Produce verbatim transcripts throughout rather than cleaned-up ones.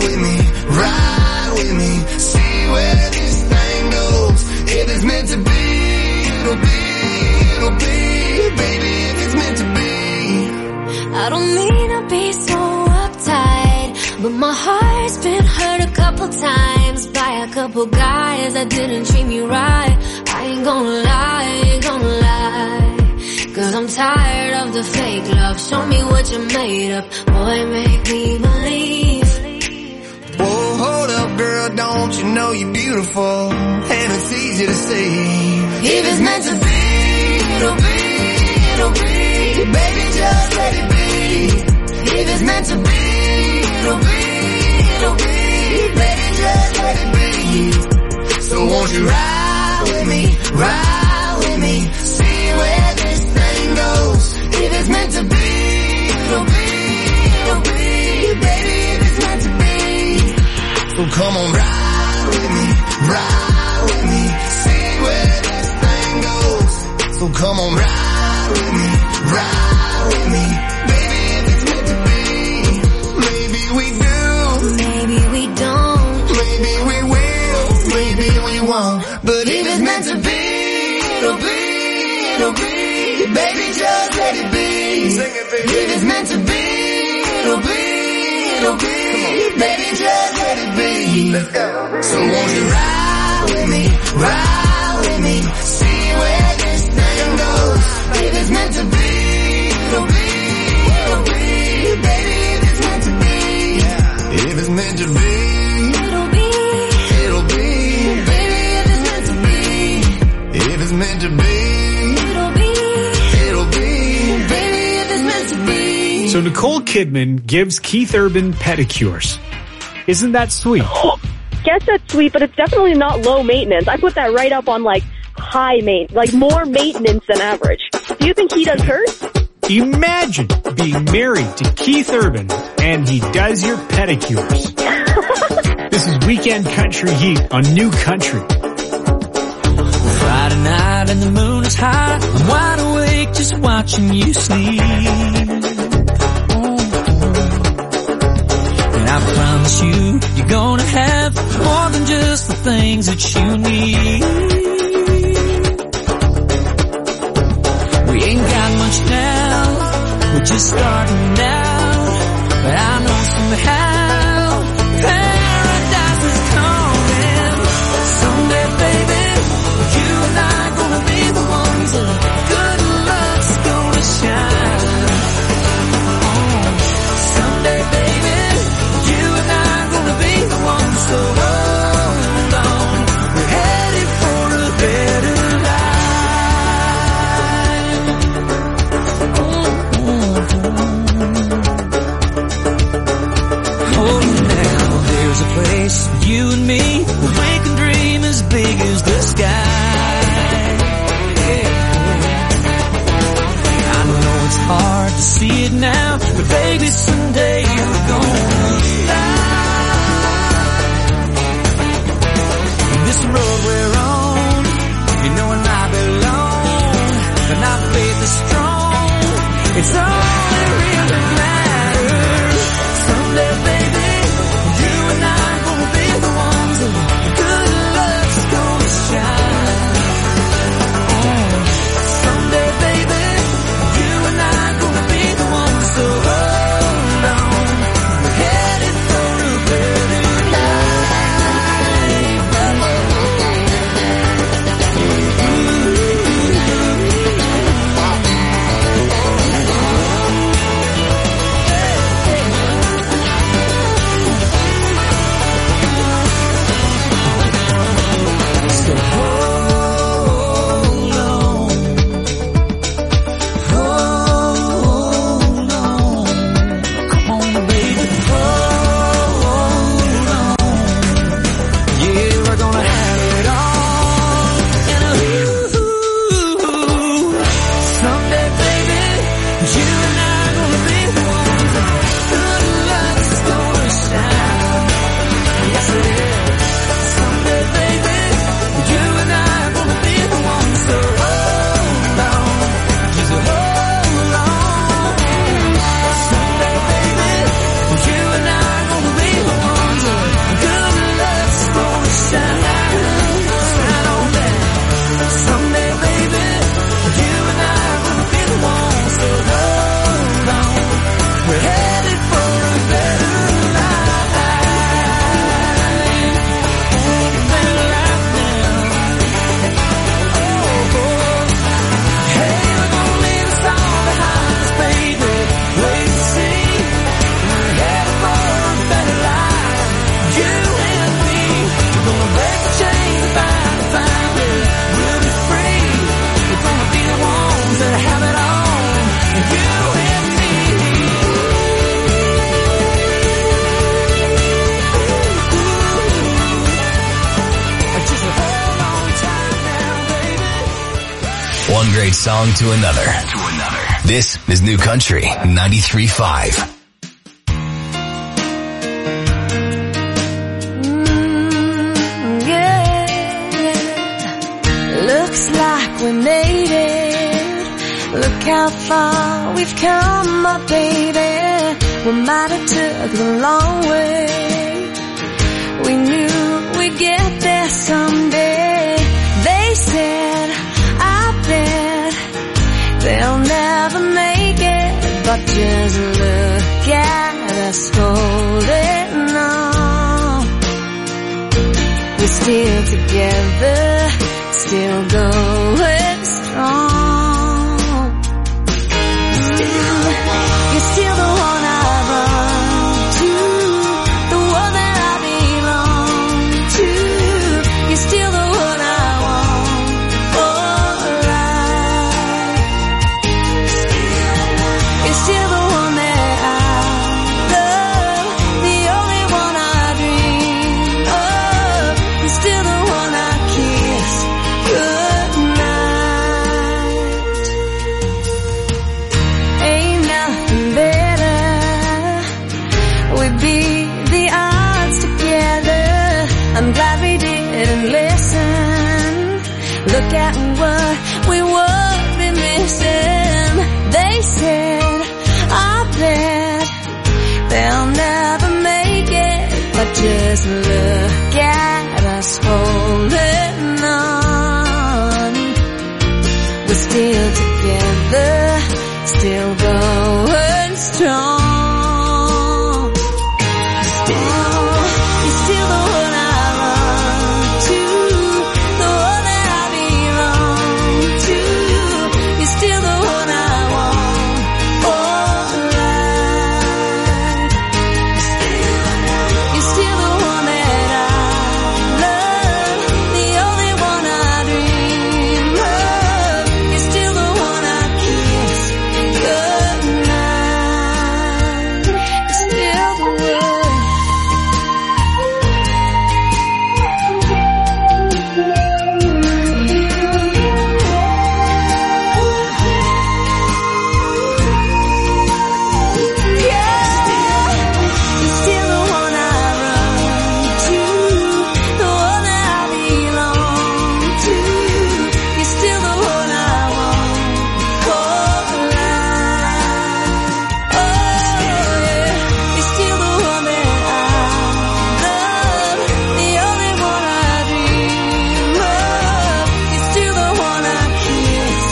with me, ride with me, see where this thing goes. If it's meant to be, it'll be, it'll be, baby, if it's meant to be. I don't mean to be so uptight, but my heart's been hurt a couple times by a couple guys that didn't treat me right. I ain't gonna lie, I ain't gonna lie, cause I'm tired of the fake love. Show me what you're made of, boy, make me believe. Whoa, hold up, girl, don't you know you're beautiful, and it's easy to see. If it's meant to be, it'll be, it'll be, baby, just let it be. If it's meant to be, it'll be, it'll be, baby, just let it be. So won't you ride with me, ride with me, see where this thing goes. If it's meant to be, it'll be, it'll be, baby, if it's meant to be. So come on, ride with me, ride with me, see where this thing goes. So come on, ride with me, ride with me, baby, if it's meant to be. Maybe we do, maybe we don't, maybe we will, maybe we won't. But if it's meant to be, it'll be, it'll be, baby, just let it be. Sing it, baby. If it's meant to be, it'll be, it'll be, baby, just let it be. Let's go. So won't you ride with me, ride with me, see where this thing goes. If it's meant to be, it'll be, it'll be, baby, if it's meant to be. If it's meant to be, it'll be, it'll be, baby, if it's meant to be. If it's meant to be, it'll be, it'll be, baby, if it's meant to be. So Nicole Kidman gives Keith Urban pedicures. Isn't that sweet? Guess that's sweet, but it's definitely not low maintenance. I put that right up on like high maintenance, like more maintenance than average. Do you think he does hers? Imagine being married to Keith Urban and he does your pedicures. This is Weekend Country Heat on New Country. Friday night and the moon is high. I'm wide awake just watching you sleep. And I promise you, you're gonna have more than just the things that you need. We ain't got much now, we're just starting out. But I know somehow paradise is coming. Someday, baby, you and I are gonna be the ones that good luck's gonna shine. Oh, someday, baby, you and I are gonna be the ones. So hold on, we're headed for a better life. Oh, now there's a place for you and me where we can dream as big as the sky. I know it's hard to see it now, but baby, someday we're gonna fly. This road we're on, you know and I belong, and our faith is strong. It's all that really matters. Someday, baby, you and I are gonna be the ones that good luck's gonna one great song to another. To another. This is New Country ninety-three point five. Mm, yeah. Looks like we made it. Look how far we've come, my baby. We might have took the long way. We knew we'd get there someday. They said, I bet they'll never make it, but just look at us holding on. We're still together, still going strong. Still, you're still the one I run to, the one that I belong to. You're still the one I want for life. You're still the one that I love, the only one I dream of. You're still the one I kiss goodnight. Ain't nothing better. We'd beat the odds together. I'm glad we didn't listen. Look at what we would be missing. They said, I bet they'll never make it, but just look at us holding on. We're still together, still going strong. Still, you're still the one I run to, the one that I belong to. You're still the one I want for life. You're still the one that I love, the only one I dream of. You're still the one I kiss goodnight. You're still the one. You're still the one I run to, the one that I belong to. You're still the one I want for life. Oh yeah, you're still the one that I love, the only one I dream of. You're still the one I kiss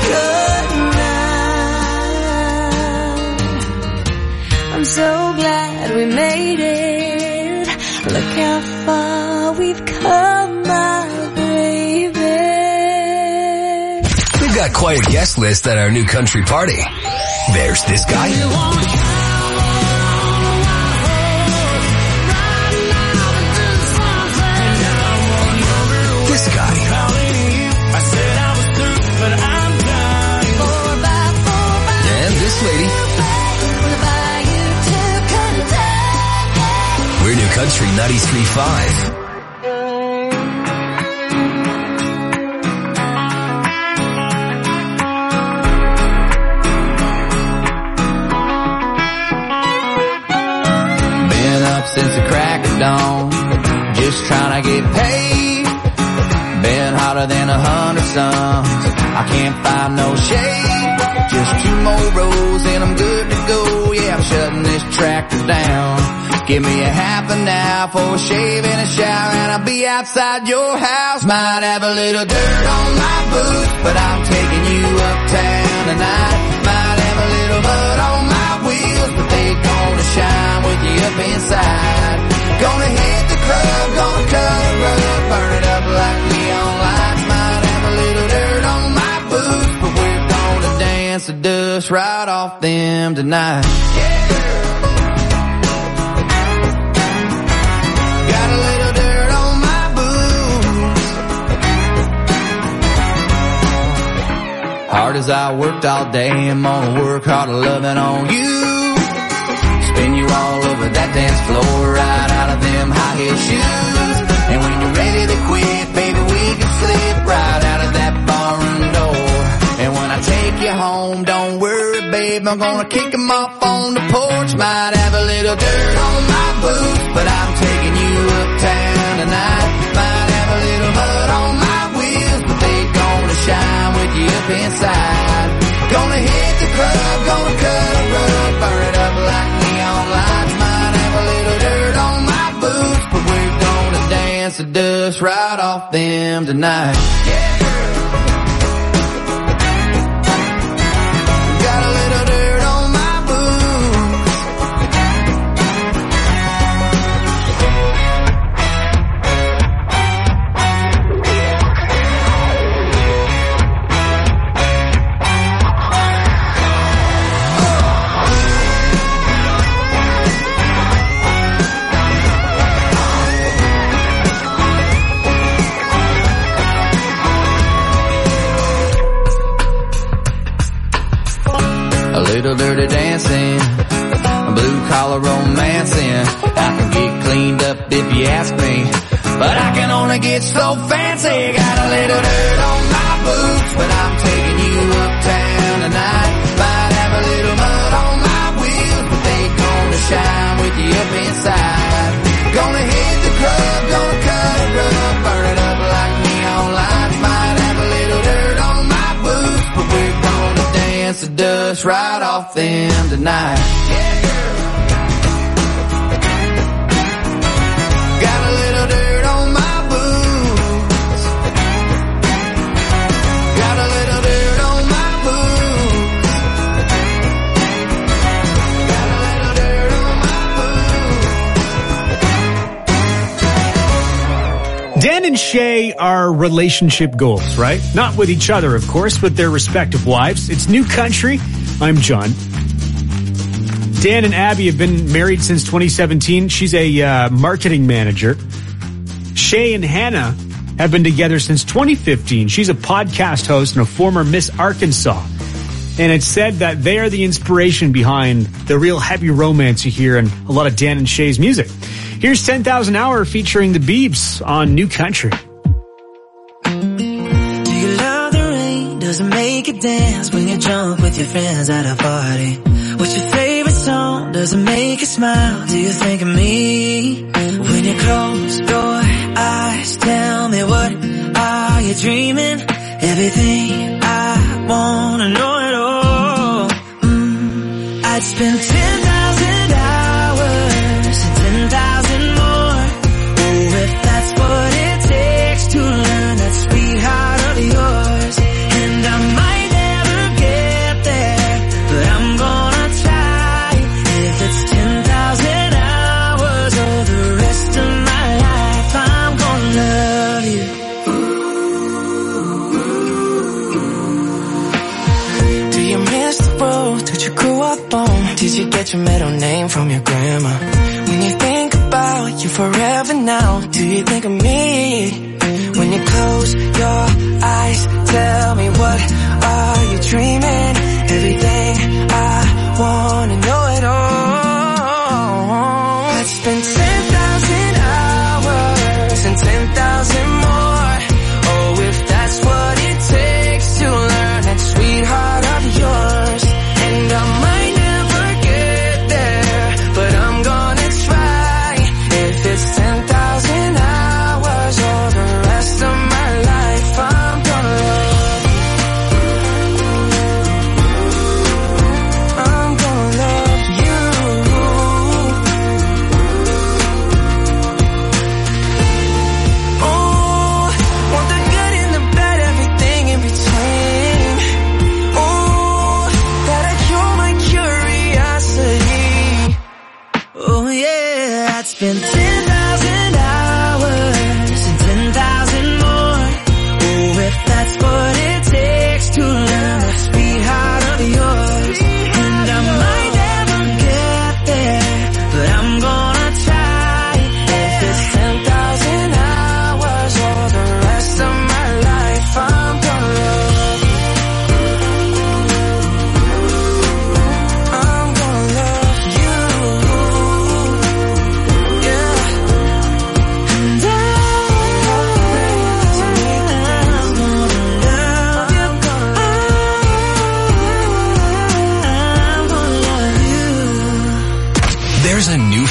goodnight. I'm so glad we made it. Look how far we've come, my baby. We've got quite a guest list at our New Country party. There's this guy. This guy. And this lady. We're New Country ninety-three point five. Been up since the crack of dawn, just trying to get paid. Been hotter than a hundred suns, I can't find no shade. Just two more rows and I'm good to go. Yeah, I'm shutting this tractor down. Give me a half an hour for a shave and a shower, and I'll be outside your house. Might have a little dirt on my boots, but I'm taking you uptown tonight. Might have a little mud on my wheels, but they gonna shine with you up inside. Gonna hit the club, gonna cut a rug, burn it up like neon lights. Might have a little dirt on my boots, but we're gonna dance the dust right off them tonight. Yeah. Got a little dirt on my boots. Hard as I worked all day, I'm gonna work harder loving on you. Spin you all over that dance floor, right out of them high heel shoes. And when you're ready to quit, baby, we can slip right out of that barroom door. I'm gonna kick 'em off on the porch. Might have a little dirt on my boots, but I'm taking you uptown tonight. Might have a little mud on my wheels, but they gonna shine with you up inside. Gonna hit the club, gonna cut a rug, burn it up like neon lights. Might have a little dirt on my boots, but we're gonna dance the dust right off them tonight. Yeah. Little dirty dancing, blue collar romancing. I can get cleaned up if you ask me, but I can only get so fancy. Got a little dirt on my boots, but I'm taking you uptown tonight. Might have a little mud on my wheels, but they gonna shine with you up inside. Gonna hit the club, gonna cut a rug, burn it up like neon lights. Might have a little dirt on my boots, but we're gonna dance the dust right off them tonight. Yeah, girl. Got a little dirt on my boots. Got a little dirt on my boots. Got a little dirt on my boots. Dan and Shay are relationship goals, right? Not with each other, of course, with their respective wives. It's New Country. I'm John. Dan and Abby have been married since twenty seventeen. She's a uh, marketing manager. Shay and Hannah have been together since twenty fifteen. She's a podcast host and a former Miss Arkansas. And it's said that they are the inspiration behind the real heavy romance you hear in a lot of Dan and Shay's music. Here's ten thousand Hour featuring the Biebs on New Country. Does it make you dance when you're drunk with your friends at a party? What's your favorite song? Does it make you smile? Do you think of me? When you close your eyes, tell me what are you dreaming? Everything I wanna know it all. Mm, I'd spend ten thousand hours and ten thousand more. Oh, if that's what it takes to learn that sweet heart of yours. And I might never get there, but I'm gonna try. If it's ten thousand hours or the rest of my life, I'm gonna love you. Do you miss the road that you grew up on? Did you get your middle name from your grandma? When you think about you forever now, do you think of me? When you close your eyes, tell me what are you dreaming? Everything I wanna know it all. I'd spend ten thousand hours and ten thousand more. Oh, if that's what it takes to learn that sweetheart of yours. And I might never get there, but I'm gonna try. If it's ten thousand hours or the rest of my life, I'm gonna love you. I'm gonna love you. Oh, want the good and the bad, everything in between. Oh, gotta cure my curiosity. Oh yeah, I'd spend ten thousand hours and ten thousand more. Oh, if that's what it takes to learn the sweetheart of yours. And I might never get there, but I'm gonna try. If it's ten thousand hours or the rest of my life, I'm gonna love you. I'm gonna love you. Yeah.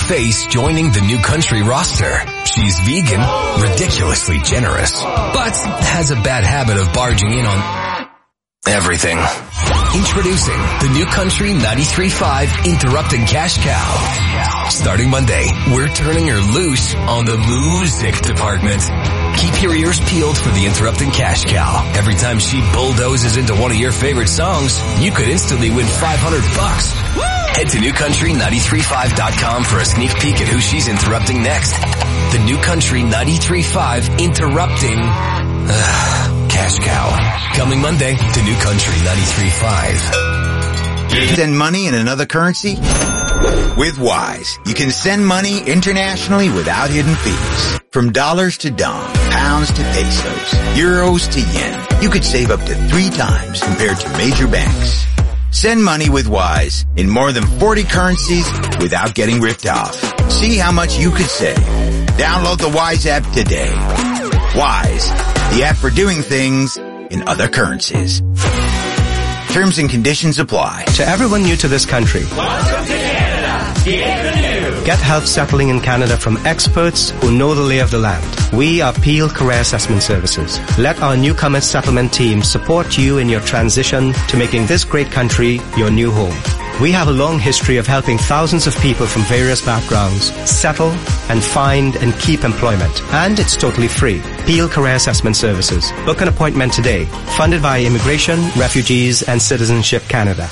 face joining the New Country roster. She's vegan, ridiculously generous, but has a bad habit of barging in on everything. Introducing the New Country ninety-three point five Interrupting Cash Cow. Starting Monday, we're turning her loose on the music department. Keep your ears peeled for the Interrupting Cash Cow. Every time she bulldozes into one of your favorite songs, you could instantly win five hundred bucks. Head to new country ninety-three point five dot com for a sneak peek at who she's interrupting next. The New Country ninety-three point five Interrupting uh, Cash Cow. Coming Monday to New Country ninety-three point five. Send money in another currency? With Wise, you can send money internationally without hidden fees. From dollars to dong, pounds to pesos, euros to yen, you could save up to three times compared to major banks. Send money with Wise in more than forty currencies without getting ripped off. See how much you could save. Download the Wise app today. Wise, the app for doing things in other currencies. Terms and conditions apply. To everyone new to this country, welcome to Canada. Bienvenue. Get help settling in Canada from experts who know the lay of the land. We are Peel Career Assessment Services. Let our newcomer settlement team support you in your transition to making this great country your new home. We have a long history of helping thousands of people from various backgrounds settle and find and keep employment. And it's totally free. Peel Career Assessment Services. Book an appointment today. Funded by Immigration, Refugees and Citizenship Canada.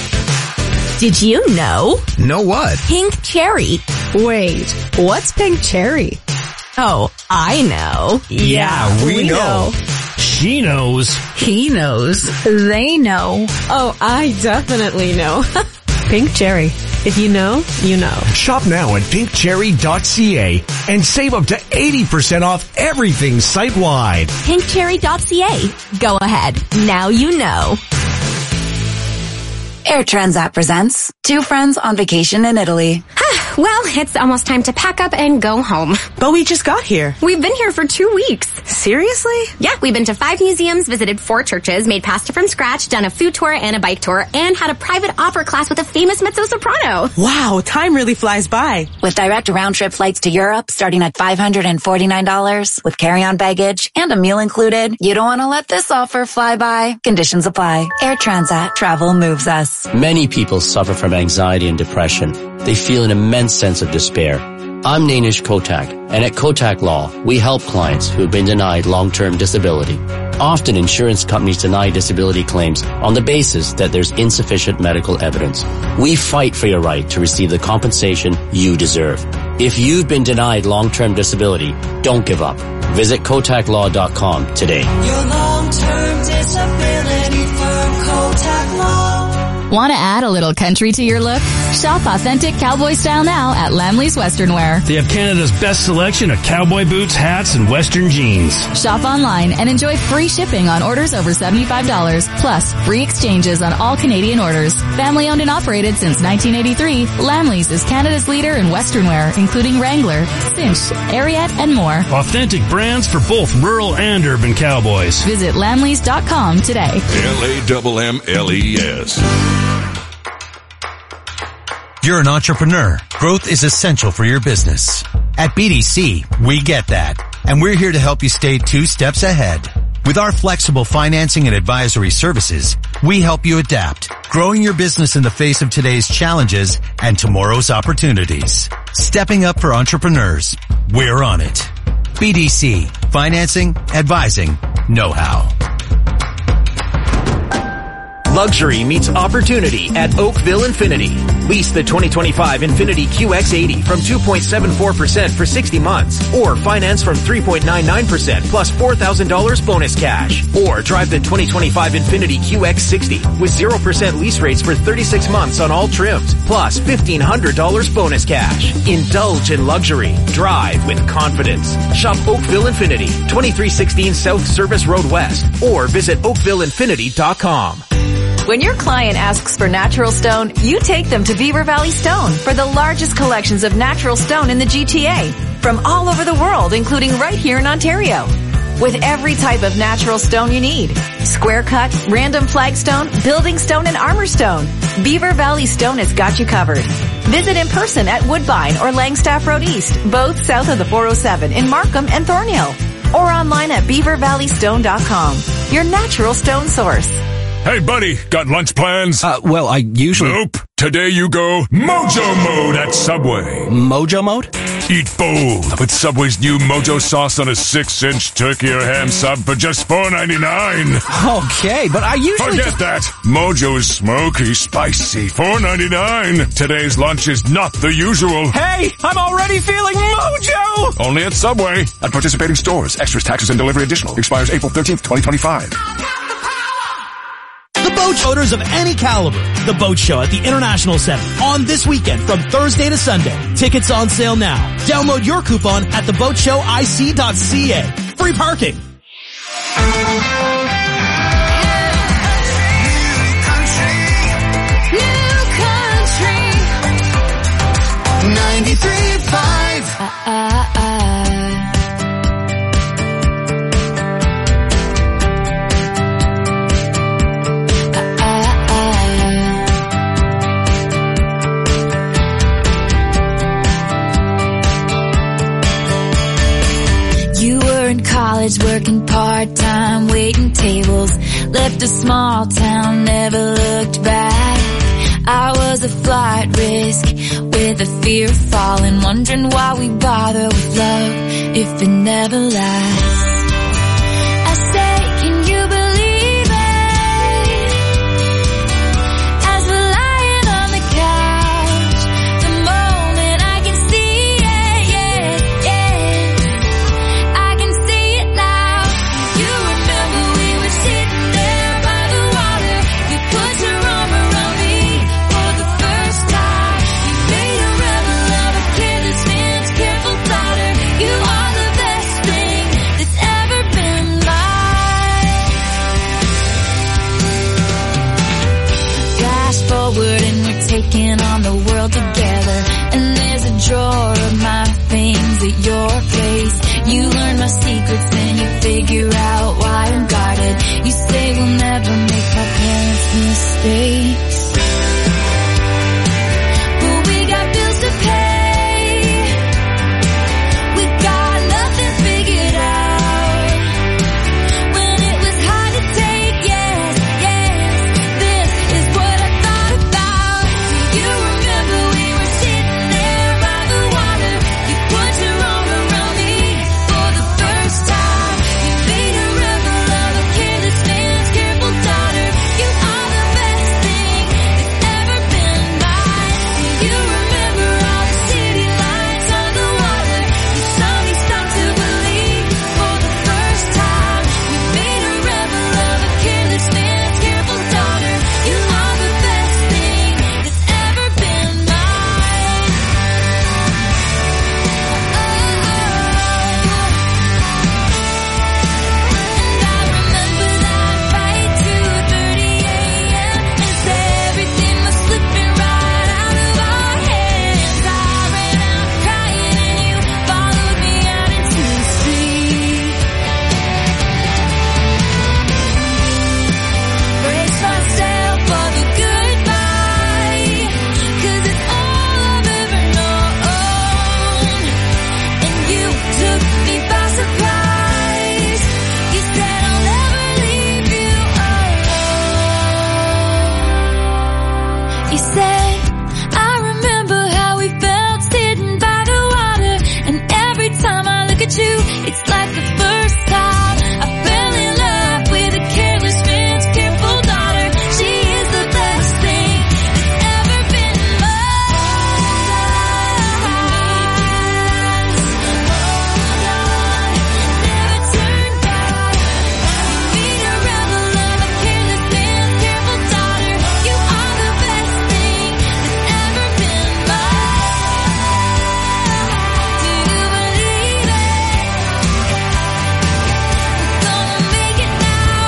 Did you know? Know what? Pink cherry. Wait, what's pink cherry? Oh, I know. Yeah, we, we know. know. She knows. He knows. They know. Oh, I definitely know. Pink cherry. If you know, you know. Shop now at pink cherry dot c a and save up to eighty percent off everything site-wide. pink cherry dot c a. Go ahead. Now you know. Air Transat presents Two Friends on Vacation in Italy. Well, it's almost time to pack up and go home. But we just got here. We've been here for two weeks. Seriously? Yeah, we've been to five museums, visited four churches, made pasta from scratch, done a food tour and a bike tour, and had a private opera class with a famous mezzo-soprano. Wow, time really flies by. With direct round-trip flights to Europe starting at five hundred forty-nine dollars with carry-on baggage and a meal included, you don't want to let this offer fly by. Conditions apply. Air Transat. Travel moves us. Many people suffer from anxiety and depression. They feel an immense sense of despair. I'm Nainish Kotak, and at Kotak Law, we help clients who have been denied long-term disability. Often insurance companies deny disability claims on the basis that there's insufficient medical evidence. We fight for your right to receive the compensation you deserve. If you've been denied long-term disability, don't give up. Visit kotak law dot com today. Your long-term disability firm, Kotak Law. Want to add a little country to your look? Shop authentic cowboy style now at Lamley's Western Wear. They have Canada's best selection of cowboy boots, hats, and Western jeans. Shop online and enjoy free shipping on orders over seventy-five dollars, plus free exchanges on all Canadian orders. Family owned and operated since nineteen eighty-three, Lamley's is Canada's leader in Western wear, including Wrangler, Cinch, Ariat, and more. Authentic brands for both rural and urban cowboys. Visit lamleys dot com today. L A M M L E S. You're an entrepreneur. Growth is essential for your business. At B D C, we get that. And we're here to help you stay two steps ahead. With our flexible financing and advisory services, we help you adapt, growing your business in the face of today's challenges and tomorrow's opportunities. Stepping up for entrepreneurs. We're on it. B D C. Financing, advising, know-how. Luxury meets opportunity at Oakville Infiniti. Lease the twenty twenty-five Infiniti Q X eighty from two point seven four percent for sixty months, or finance from three point nine nine percent plus four thousand dollars bonus cash. Or drive the twenty twenty-five Infiniti Q X sixty with zero percent lease rates for thirty-six months on all trims, plus fifteen hundred dollars bonus cash. Indulge in luxury. Drive with confidence. Shop Oakville Infiniti, twenty-three sixteen South Service Road West, or visit oakville infinity dot com. When your client asks for natural stone, you take them to Beaver Valley Stone for the largest collections of natural stone in the G T A from all over the world, including right here in Ontario. With every type of natural stone you need. Square cut, random flagstone, building stone, and armor stone. Beaver Valley Stone has got you covered. Visit in person at Woodbine or Langstaff Road East, both south of the four oh seven in Markham and Thornhill. Or online at beaver valley stone dot com, your natural stone source. Hey, buddy, got lunch plans? Uh, well, I usually... Nope. Today you go Mojo Mode at Subway. Mojo Mode? Eat bold with Subway's new Mojo sauce on a six-inch turkey or ham sub for just four ninety-nine. Okay, but I usually... Forget that. Mojo's smoky, spicy, four ninety-nine. Today's lunch is not the usual. Hey, I'm already feeling Mojo! Only at Subway. At participating stores. Extras, taxes, and delivery additional. Expires April thirteenth, twenty twenty-five. The boat owners of any caliber. The Boat Show at the International Center on this weekend from Thursday to Sunday. Tickets on sale now. Download your coupon at the boat show I C dot C A. Free parking. ninety-three point five. Uh, uh, uh. College, working part-time, waiting tables, left a small town, never looked back. I was a flight risk with a fear of falling, wondering why we bother with love if it never lasts. I say, can you believe it? As we're lying on the couch, the moment I can see it, yeah, yeah. I can see it now. You remember we were sitting there by the water. You put your arm around me for the first time. You made a rebel of a careless man's careful daughter. You are the best thing that's ever been mine. Flash forward and we're taking on the world together. And there's a drawer of my things at your place. You learn my secrets and you figure out why I'm guarded. You say we'll never make my parents' mistakes. But we got bills to pay. We got nothing figured out. When it was hard to take, yes, yes, this is what I thought about. You remember we were sitting there by the water. You put your arm around me for the first time. You made a rebel of a careless man's careful daughter. You are the best thing that's ever been mine. You remember all the city lights on the water. You saw me start to believe for the first time. You made a rebel of a careless man's careful daughter. You are the best thing that's ever been mine. And I remember that fight, two thirty a.m. and everything was slipping right out of our hands. I ran out crying and you followed me out into the street. Brace myself for the goodbye, 'cause it's all I've ever known. And you took me by surprise. You said I'll never leave you alone. You said, I remember how we felt sitting by the water. And every time I look at you, it's like the first time I fell in love with a careless man's careful daughter. She is the best thing that's ever been mine. Hold on, never turn back. You made a rebel of a careless man's careful daughter. You are the best thing that's ever been mine. Do you believe it? We're gonna make it now.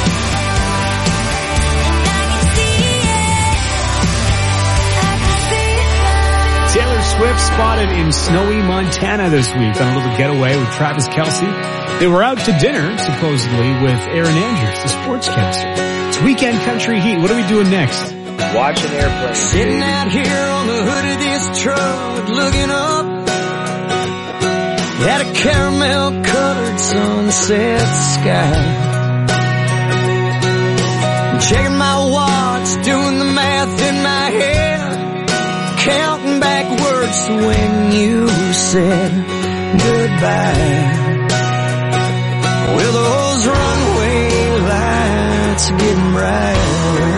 And I can see it. I can see it now. Taylor Swift spotted in snowy Montana this week on a little getaway with Travis Kelce. They were out to dinner, supposedly, with Aaron Andrews, the sportscaster. It's Weekend Country Heat. What are we doing next? Watching airplanes. Sitting out here on the hood of this truck, looking up at a caramel-colored sunset sky. Checking my watch, doing the math in my head, counting backwards to when you said goodbye. Well, those runway lights are getting brighter.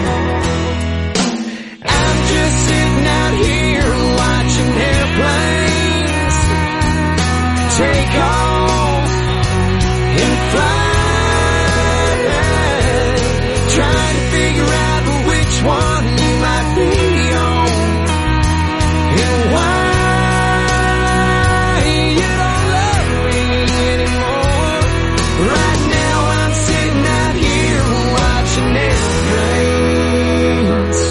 I'm just sitting out here watching airplanes take off and fly, trying to figure out which one you might be on and why. Right now I'm sitting out here watching airplanes.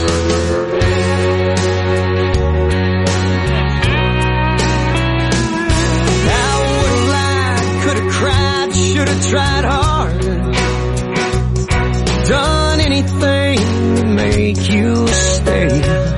I would've lied, could've cried, should've tried harder, done anything to make you stay.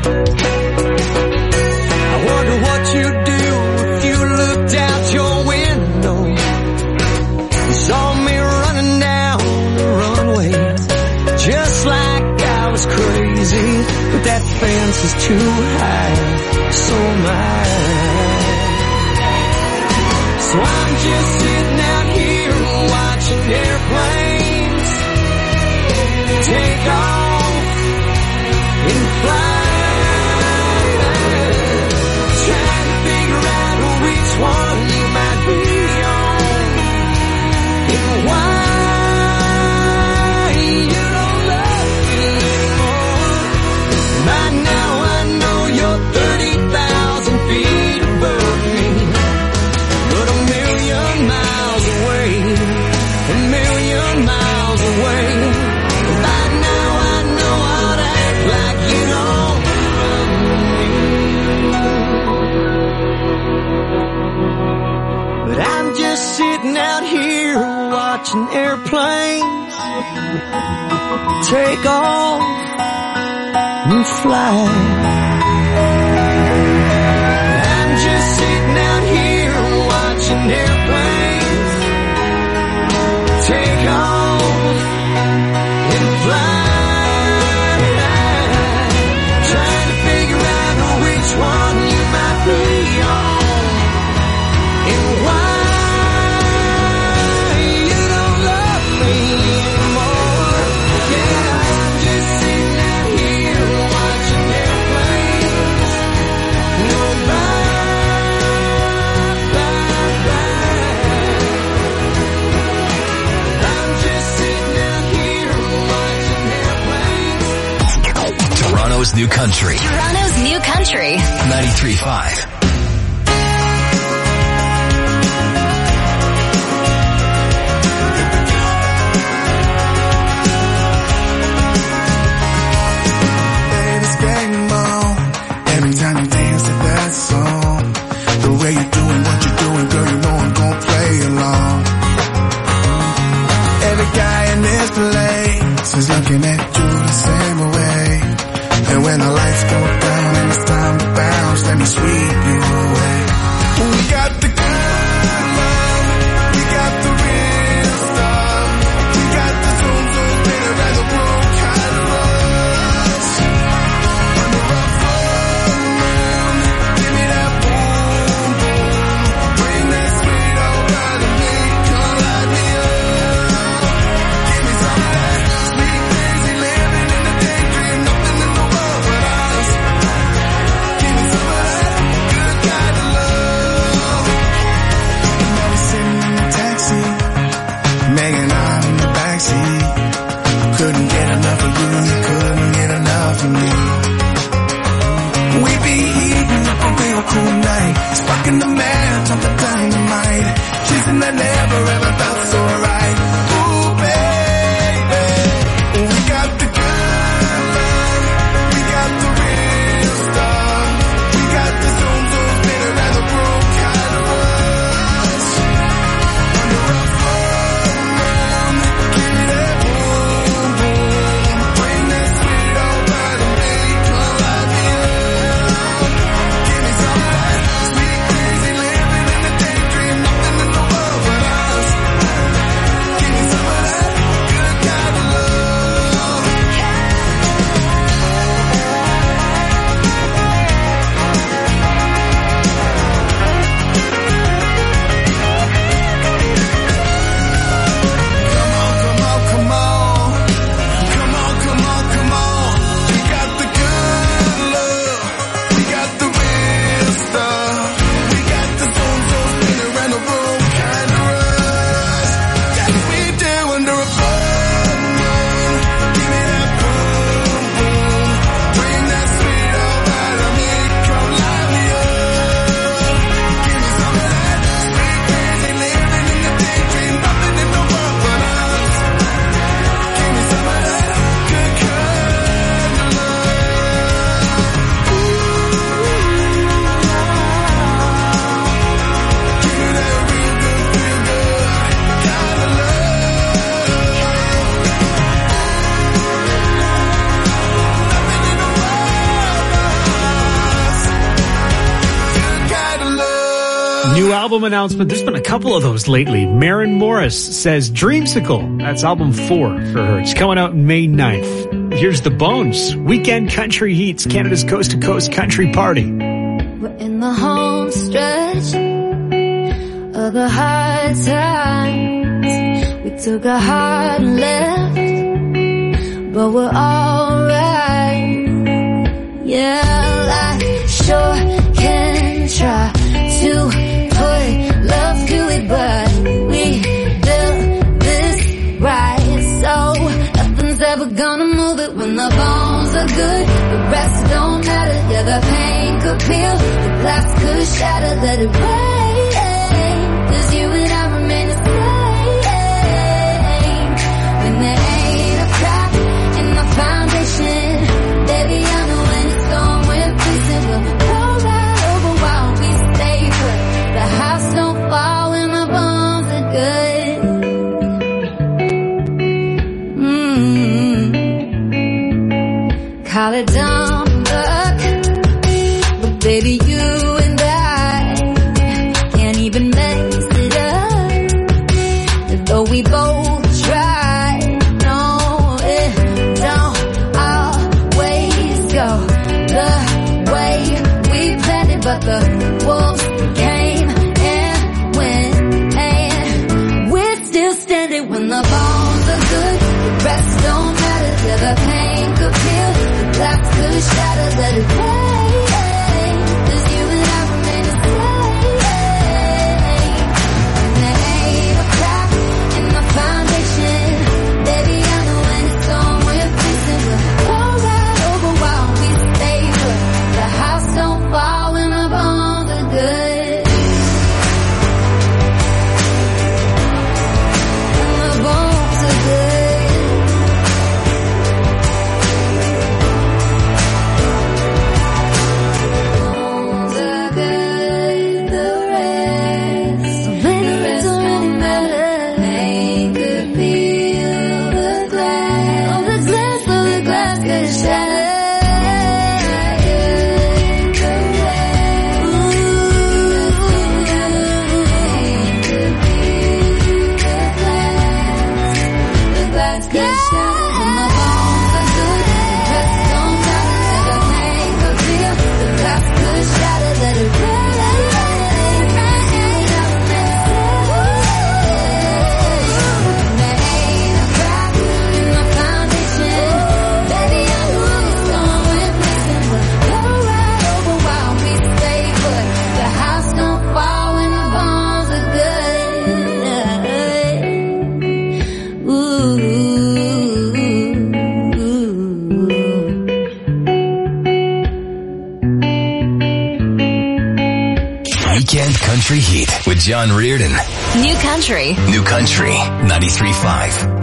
I wonder what you'd do if you looked out your window, saw me running down the runway, just like I was crazy, but that fence is too high, so am I. So I'm just sitting out here watching airplanes take off and fly, trying to figure out which one you might be on. Why you don't love me anymore? By now I know you're thirty thousand feet above me, but a million miles away, a million miles away. By now I know how to act like you don't love me. But I'm just sitting out here watching airplanes take off and fly. I'm just sitting out here watching airplanes take off and fly, trying to figure out which one you might be on and why. Toronto's New Country. Toronto's New Country. ninety-three point five. Every time you dance to that song, the way you're doing what you're doing, girl, you know I'm gonna play along. Every guy in this place is looking at you the same way. And when the lights go down and it's time to bounce, let me sweep you away. We got the good love, we got the real stuff, we got the zoom zoom bitter and the blue kind of rush. Under a full moon, give me that boom boom, bring that sweet old brother to me, come light me up. Give me some of that sweet crazy living in the daydream, nothing in the world but us. Give me some of that. New album announcement. There's been a couple of those lately. Maren Morris says Dreamsicle. That's album four for her. It's coming out May ninth. Here's The Bones. Weekend Country Heats, Canada's coast-to-coast country party. We're in the home stretch of the hard times. We took a hard left, but we're alright. Yeah, I sure can try to put love to it, but we built this right, so nothing's ever gonna move it. When the bones are good, the rest don't matter. Yeah, the pain could peel, the glass could shatter. Let it rain, 'cause you and I remain the same. When there ain't a crack in the foundation, baby, I know when it's gone, we're facing. We'll roll right over while we stay put. The house don't fall when the bones are good. Mm-hmm. Call it dumb luck, but baby, you and I can't even mess it up. Though we both try, no, it don't always go the way we planned it, but the wolves came and went, and we're still standing. When the bones are good, the rest don't matter. Yeah, the pain could peel, the glass could shatter. Let it rain, 'cause you and I remain the same. And there ain't a crack in the foundation, baby, I know when it's gone, we're facing. We'll roll right over while we stay put. The house don't fall when the bones are good. When the bones are good. Bones are good, the rest. So many things don't really matter. Pain could peel the glass. Oh, the glass, oh, the glass could shatter. Weekend Country Heat with John Reardon. New Country. New Country ninety-three point five.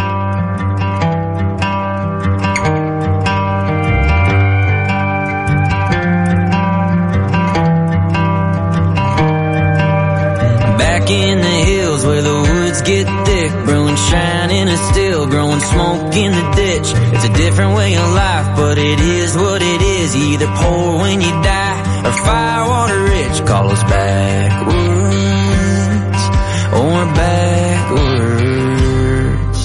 Back in the hills where the woods get thick, brewing shine in a still, growing smoke in the ditch. It's a different way of life, but it is what it is. You either poor when you die or firewater rich. Call us backwards or backwards.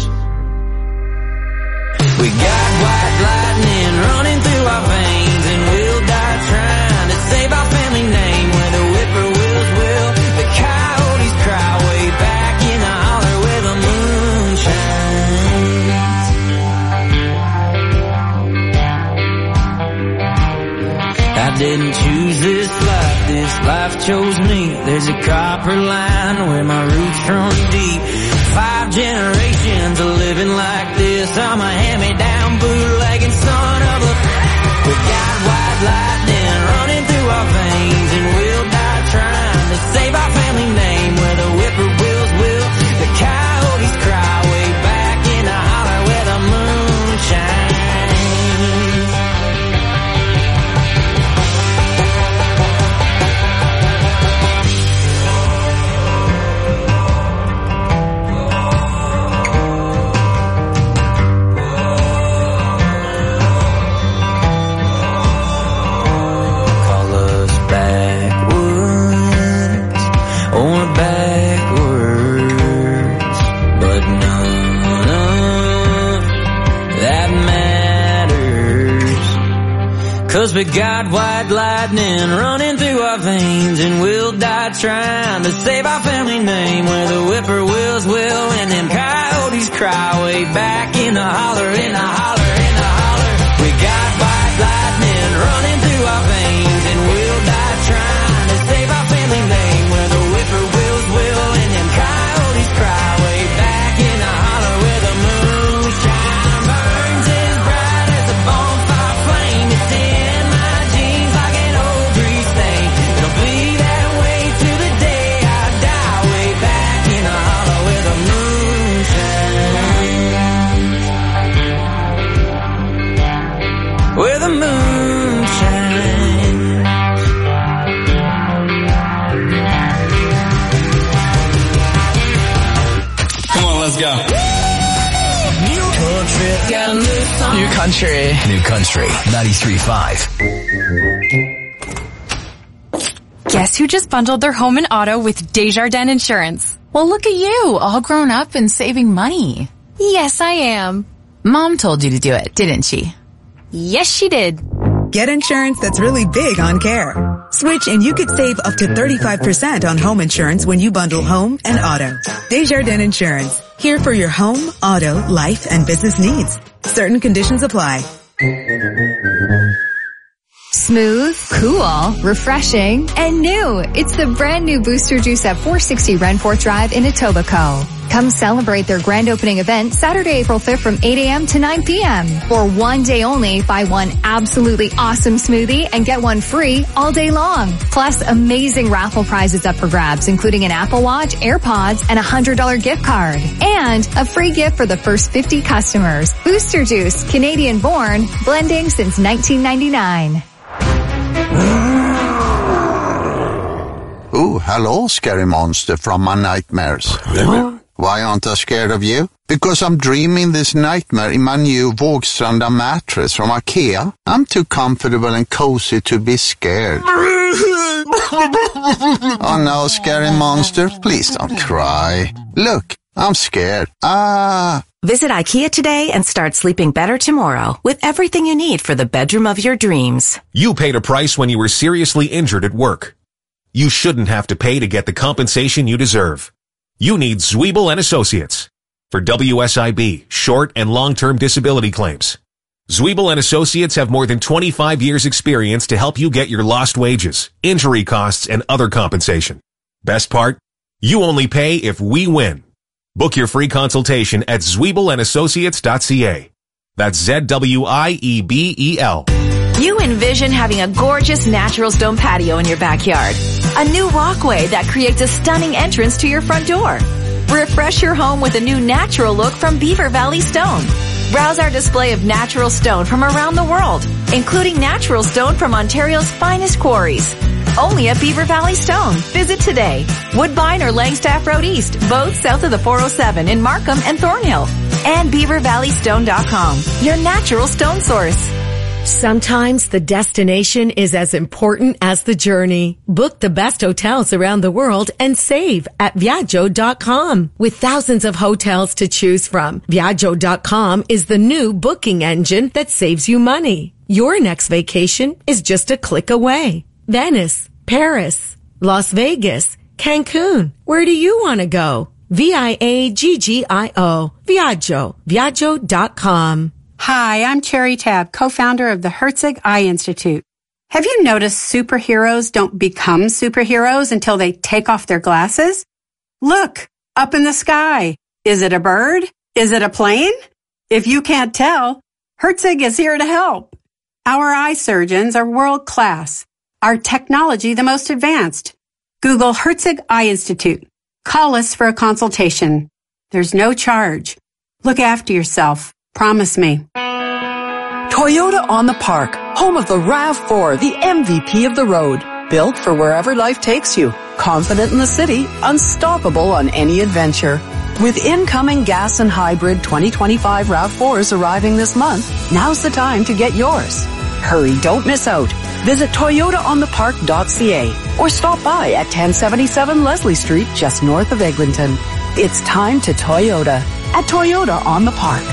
We got white lightning running through our veins, and we'll die trying to save our family name. Where the whippoorwills will, the coyotes cry way back in the holler where the moon shines. I didn't choose this life, this life chose me. There's a copper line where my roots run deep. Five generations of living like this. I'm a hand-me-down bootlegging son of a... We got white lightning running through our veins, and we'll die trying to save our family name. Where the whippoorwills will, the coyotes cry way back in the holler where the moon shines. more backwards, but none of that matters. 'Cause we got white lightning running through our veins, and we'll die trying to save our family name. Where the whippoorwills will and them coyotes cry way back in the holler, in the holler, in the holler. We got white lightning running through our veins, and we'll die trying to save our family name. Where the whippoorwills will and them coyotes cry way back in the holler, where the moonshine burns as bright as a bonfire flame. It's in my jeans like an old grease stain. It'll be that way till the day I die, way back in the holler where the moonshine, where the moonshine. Come on, let's go. New country. New country. ninety-three point five. Guess who just bundled their home and auto with Desjardins Insurance? Well, look at you, all grown up and saving money. Yes, I am. Mom told you to do it, didn't she? Yes, she did. Get insurance that's really big on care. Switch and you could save up to thirty-five percent on home insurance when you bundle home and auto. Desjardins Insurance. Here for your home, auto, life, and business needs. Certain conditions apply. Smooth, cool, refreshing, and new. It's the brand new Booster Juice at four sixty Renforth Drive in Etobicoke. Come celebrate their grand opening event Saturday, April fifth from eight a.m. to nine p.m. For one day only, buy one absolutely awesome smoothie and get one free all day long. Plus, amazing raffle prizes up for grabs, including an Apple Watch, AirPods, and a one hundred dollars gift card. And a free gift for the first fifty customers. Booster Juice, Canadian born, blending since nineteen ninety-nine. Oh, hello, scary monster from my nightmares. Why aren't I scared of you? Because I'm dreaming this nightmare in my new Vågstranda mattress from IKEA. I'm too comfortable and cozy to be scared. Oh no, scary monster, please don't cry. Look, I'm scared. Ah. Visit IKEA today and start sleeping better tomorrow with everything you need for the bedroom of your dreams. You paid a price when you were seriously injured at work. You shouldn't have to pay to get the compensation you deserve. You need Zwiebel and Associates for W S I B, short and long-term disability claims. Zwiebel and Associates have more than twenty-five years experience to help you get your lost wages, injury costs, and other compensation. Best part? You only pay if we win. Book your free consultation at zwiebel and associates dot c a. That's Z W I E B E L. You envision having a gorgeous natural stone patio in your backyard. A new walkway that creates a stunning entrance to your front door. Refresh your home with a new natural look from Beaver Valley Stone. Browse our display of natural stone from around the world, including natural stone from Ontario's finest quarries. Only at Beaver Valley Stone. Visit today. Woodbine or Langstaff Road East, both south of the four oh seven in Markham and Thornhill. And beaver valley stone dot com, your natural stone source. Sometimes the destination is as important as the journey. Book the best hotels around the world and save at viaggio dot com. With thousands of hotels to choose from, viaggio dot com is the new booking engine that saves you money. Your next vacation is just a click away. Venice, Paris, Las Vegas, Cancun. Where do you want to go? V I A G G I O. Viaggio. viaggio dot com. Hi, I'm Cherry Tab, co-founder of the Herzig Eye Institute. Have you noticed superheroes don't become superheroes until they take off their glasses? Look, up in the sky. Is it a bird? Is it a plane? If you can't tell, Herzig is here to help. Our eye surgeons are world-class. Our technology the most advanced. Google Herzig Eye Institute. Call us for a consultation. There's no charge. Look after yourself. Promise me. Toyota on the Park, home of the RAV four, the M V P of the road. Built for wherever life takes you. Confident in the city, unstoppable on any adventure. With incoming gas and hybrid twenty twenty-five RAV fours arriving this month, now's the time to get yours. Hurry, don't miss out. Visit toyota on the park dot c a or stop by at ten seventy-seven Leslie Street, just north of Eglinton. It's time to Toyota at Toyota on the Park.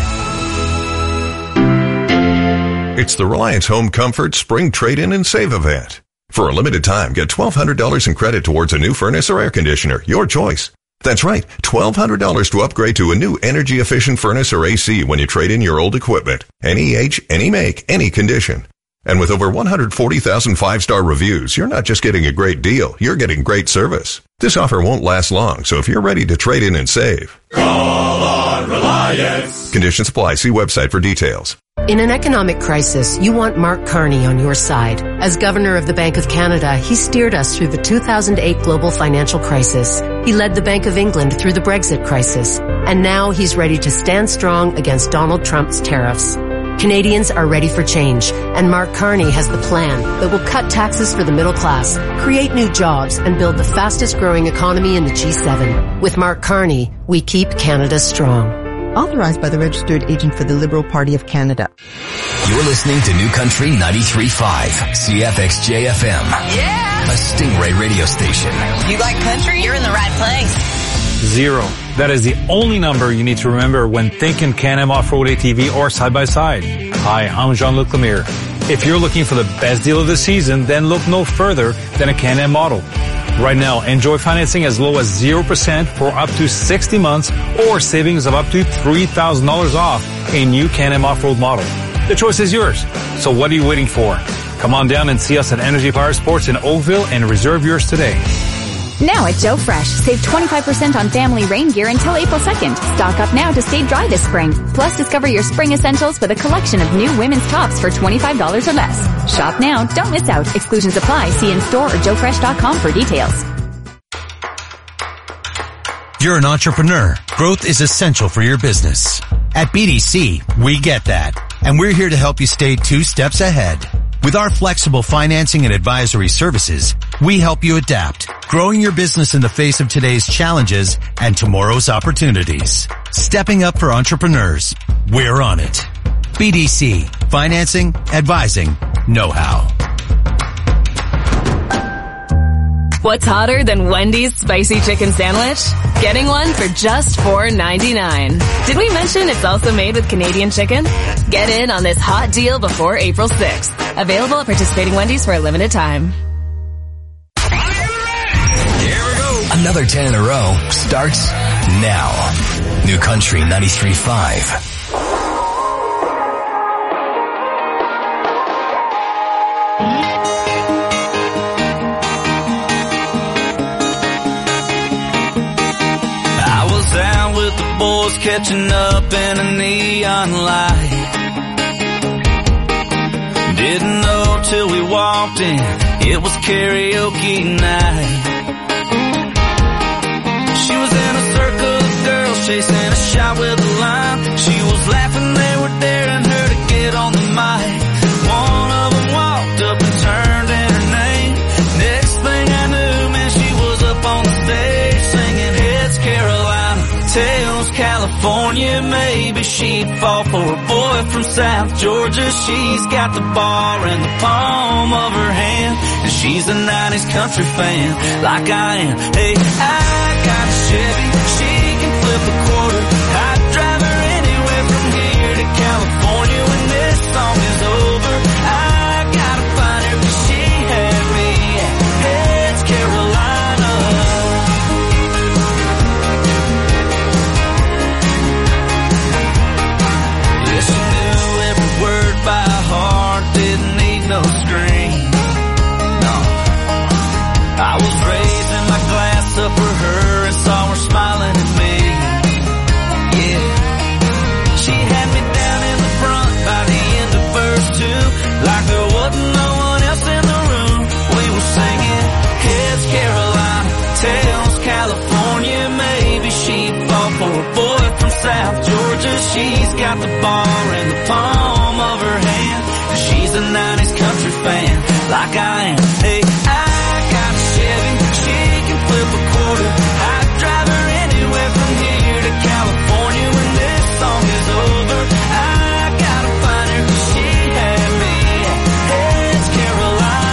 It's the Reliance Home Comfort Spring Trade-In and Save event. For a limited time, get twelve hundred dollars in credit towards a new furnace or air conditioner, your choice. That's right, twelve hundred dollars to upgrade to a new energy-efficient furnace or A C when you trade in your old equipment. Any age, any make, any condition. And with over one hundred forty thousand five-star reviews, you're not just getting a great deal, you're getting great service. This offer won't last long, so if you're ready to trade in and save, call on Reliance. Conditions apply. See website for details. In an economic crisis, you want Mark Carney on your side. As Governor of the Bank of Canada, he steered us through the two thousand eight global financial crisis. He led the Bank of England through the Brexit crisis. And now he's ready to stand strong against Donald Trump's tariffs. Canadians are ready for change, and Mark Carney has the plan that will cut taxes for the middle class, create new jobs, and build the fastest growing economy in the G seven. With Mark Carney, we keep Canada strong. Authorized by the Registered Agent for the Liberal Party of Canada. You're listening to New Country ninety-three point five, C F X J F M. Yeah! A Stingray radio station. You like country? You're in the right place. Zero. That is the only number you need to remember when thinking Can-Am Off-Road A T V or side-by-side. Hi, I'm Jean-Luc Lemire. If you're looking for the best deal of the season, then look no further than a Can-Am model. Right now, enjoy financing as low as zero percent for up to sixty months or savings of up to three thousand dollars off a new Can-Am Off-Road model. The choice is yours. So what are you waiting for? Come on down and see us at Energy Power Sports in Oakville and reserve yours today. Now at Joe Fresh, save twenty-five percent on family rain gear until April second. Stock up now to stay dry this spring. Plus, discover your spring essentials with a collection of new women's tops for twenty-five dollars or less. Shop now. Don't miss out. Exclusions apply. See in store or joe fresh dot com for details. You're an entrepreneur. Growth is essential for your business. At B D C, we get that. And we're here to help you stay two steps ahead. With our flexible financing and advisory services, we help you adapt, growing your business in the face of today's challenges and tomorrow's opportunities. Stepping up for entrepreneurs. We're on it. B D C. Financing, advising, know-how. What's hotter than Wendy's spicy chicken sandwich? Getting one for just four ninety-nine. Did we mention it's also made with Canadian chicken? Get in on this hot deal before April sixth. Available at participating Wendy's for a limited time. Another ten in a row starts now. New Country ninety-three point five. With the boys catching up in a neon light. Didn't know till we walked in, it was karaoke night. She was in a circle of girls chasing a shot with a line. She was laughing, they were daring her to get on the mic. One of them walked up and turned in her name. Next thing I knew, man, she was up on the stage singing Heads Carolina, Tails California. Maybe she'd fall for a boy from South Georgia. She's got the bar in the palm of her hand, and she's a nineties country fan like I am. Hey, I got a Chevy, she can flip a quarter. I'd drive her anywhere from here to California when this song is over. I gotta find her 'cause she had me at Heads Carolina. Yeah, she knew every word by heart, didn't need no screen. No, I was raising my glass up for her and saw her smiling at me. Yeah, she had me down in the front by the end of verse two, like there wasn't no one else in the room. We were singing Heads Carolina, Tails California. Maybe she'd fall for a boy from South Georgia. She's got the bar in the palm of her hand, and she's a nineties country fan like I am. Hey, I got a Chevy, she can flip a quarter. I'd drive her anywhere from here to California when this song is over. I gotta find her 'cause she had me at Heads Carolina.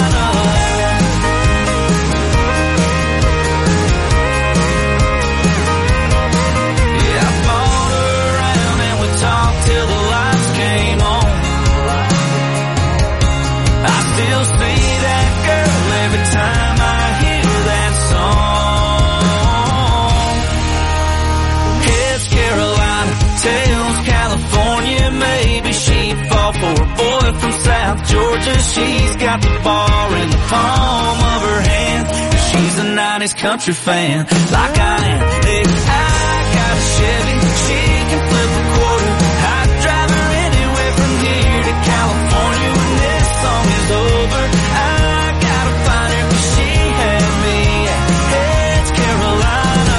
Georgia. She's got the bar in the palm of her hand. She's a nineties country fan, like I am. Hey, I got a Chevy, she can flip a quarter. I'd drive her anywhere from here to California. When this song is over, I gotta find her, 'cause she had me at Heads, Carolina.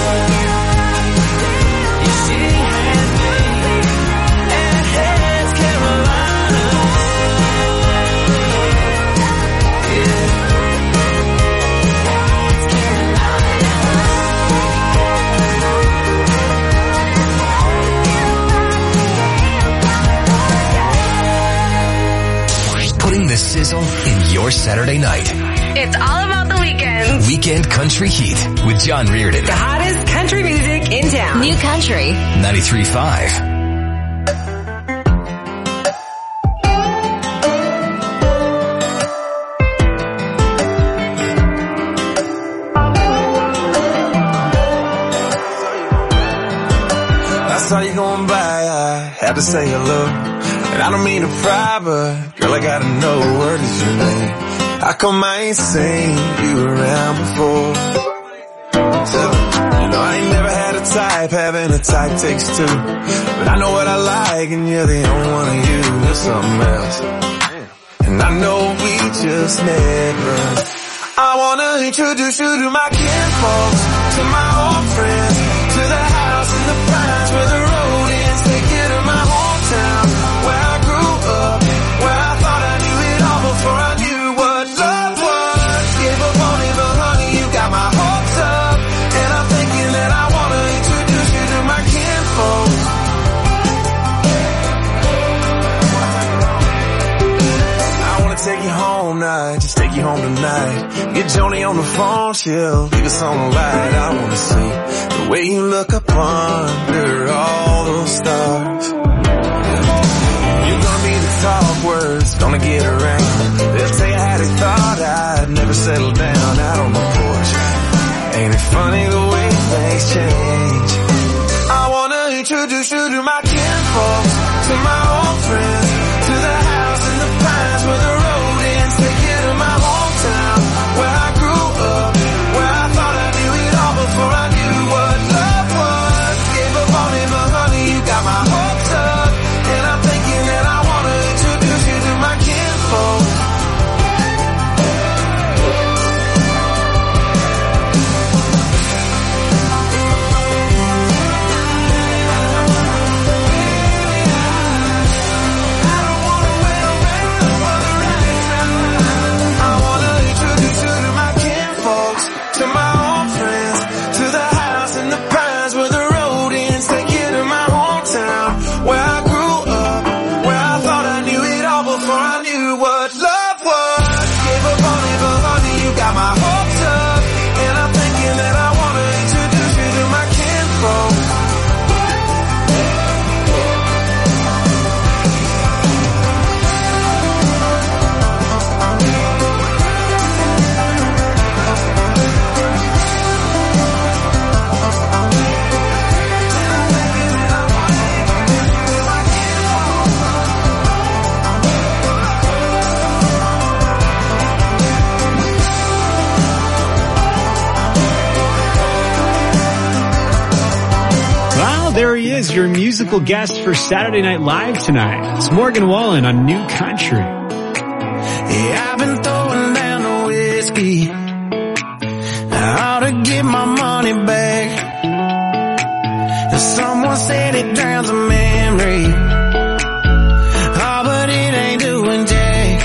Yeah, she had me at Heads, Carolina. Yeah. Putting the sizzle in your Saturday night. It's all about the weekend. Weekend Country Heat with John Reardon. The hottest country music in town. New Country. ninety-three point five. I saw you going by, I had to say hello. And I don't mean to pry, but girl, I gotta know, what is your name? How come I ain't seen you around before? So, you know, I ain't never had a type, having a type takes two. But I know what I like, and you're the only one of you. You're something else. And I know we just never. I wanna introduce you to my kinfolks, to my old friends, to the house in the pines where the road ends. Take you to my hometown, where I grew up, where I thought I knew it all before I knew what love was. Gave up on it, but honey, you got my hopes up. And I'm thinking that I wanna introduce you to my kinfolks. I wanna take you home now, just take you home tonight. Get Joni on the phone, she'll leave us on the light. I wanna see the way you look up under all those stars. You're gonna be the talk words, gonna get around. They'll tell you how they thought I'd never settle down out on the porch. Ain't it funny the way things change? I wanna introduce you to my kinfolks, to my old friends, to the house in the pines where the road ends. Take you to my hometown, where I grew up, where I thought I knew it all before I knew what love was. Gave up on it, but honey, you got my hopes up. And I'm thinking that I wanna introduce you to my kinfolk. I wanna introduce you to my kinfolks, to my old friends, to the house in the pines where the road ends. Take you to my hometown, where I grew up, where I thought I knew it all before I knew what love was. Gave up on it, but honey, you got my hopes up. And I'm thinking that I wanna introduce you to my kinfolks. Well, there he is, your musical guest for Saturday Night Live tonight. It's Morgan Wallen on New Country. Yeah, I've been throwing down the whiskey. I ought to get my money back. And someone said it drowns a memory. Oh, but it ain't doing jack.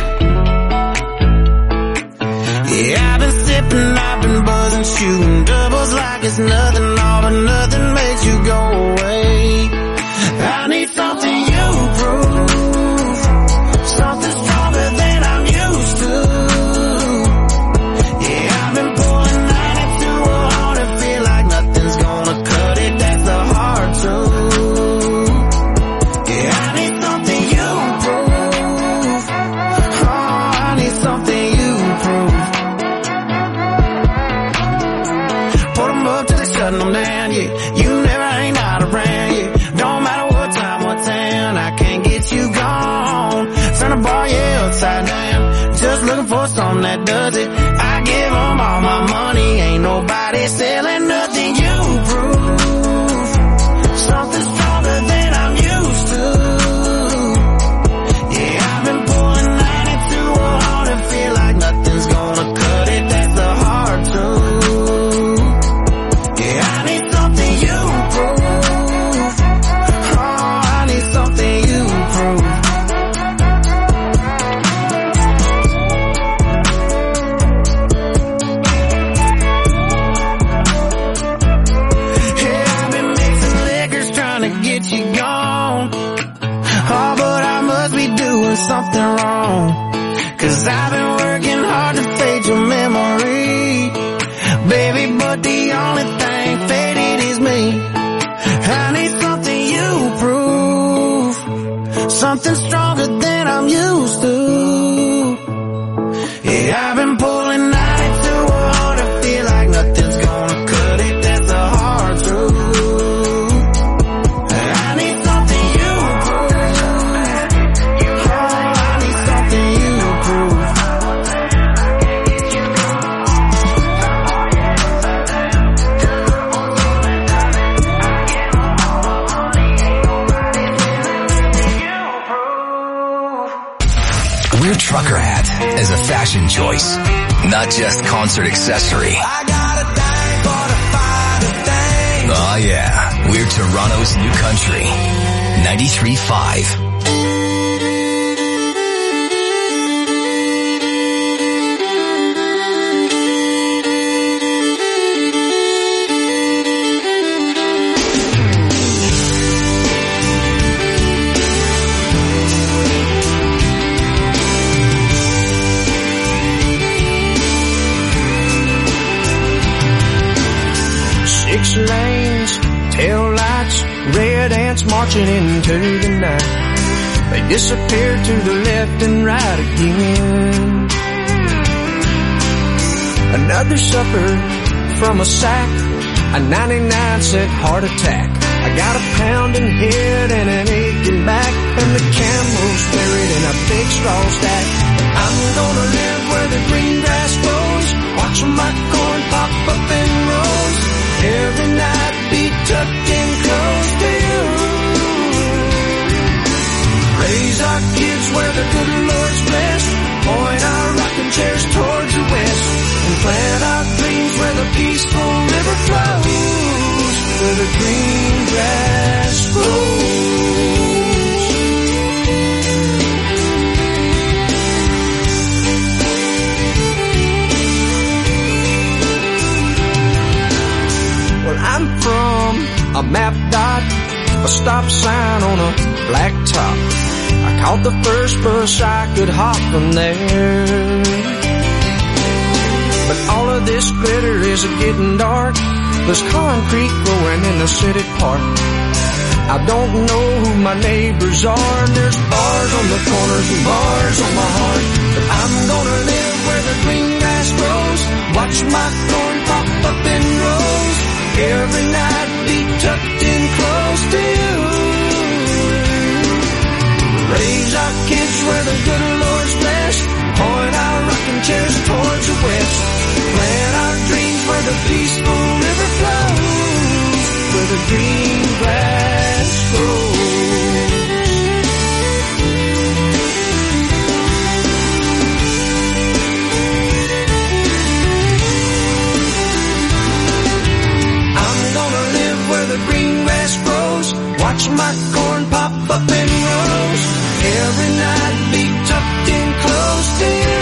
Yeah, I've been sipping, I've been buzzing, shooting doubles like it's nothing. All but nothing makes you go away. I need something you prove, something stronger than I'm used to. Yeah, I've been pulling ninety-two on and feel like nothing's gonna cut it. That's the hard truth. Yeah, I need something you prove. Oh, I need something you prove. Put 'em up till they shutting them down, yeah. You never ain't out around, yeah. Don't matter what time, what town, I can't get you gone. Turn the bar, yeah, upside it. I give them all my money. Ain't nobody selling nothing you prove. Something stronger than I'm used to. Yeah, I've been pulling ninety-two on and feel like nothing's gonna cut it. That's the hard truth. Yeah, I need something you prove. Oh, I need something you prove. Yeah, I've been mixing liquors trying to get you gone. Oh, but I must be doing something wrong. Cause I've been working hard to fade your memory, baby, but the only thing faded is me. I need something you prove. Something stronger than I'm used to. Yeah, I've been pulling ninety-two on and feel like nothing's gonna cut it. That's the hard truth. I need something you prove. Oh, I need something you prove. Wear trucker hat as a fashion choice, not just concert accessory. I got a thing for the finer things. Oh yeah, we're Toronto's new country. ninety-three point five. Six lanes, tail lights, red ants marching into the night. They disappear to the left and right again. Another supper from a sack, a ninety-nine cent heart attack. I got a pounding head and an aching back, and the camel's buried in a big straw stack. I'm gonna live where the green grass grows, watching my corn pop up in rows. Every night be tucked in close to you. Raise our kids where the good Lord's blessed. Point our rocking chairs towards the west. And plant our dreams where the peaceful river flows. Where the green grass grows. Well, I'm from a map dot, a stop sign on a black top. I caught the first bus I could hop from there. But all of this glitter is getting dark. There's concrete growing in the city park. I don't know who my neighbors are, and there's bars on the corners and bars on my heart. But I'm gonna live where the green grass grows, watch my corn pop up in rows. Every night be tucked in close to you. Raise our kids where the good Lord's blessed. Point our rocking chairs towards the west. Plant our dreams where the peaceful river flows. Where the green grass grows. I'm gonna live where the green grass grows, watch my corn pop up in rows. Every night be tucked in close to you.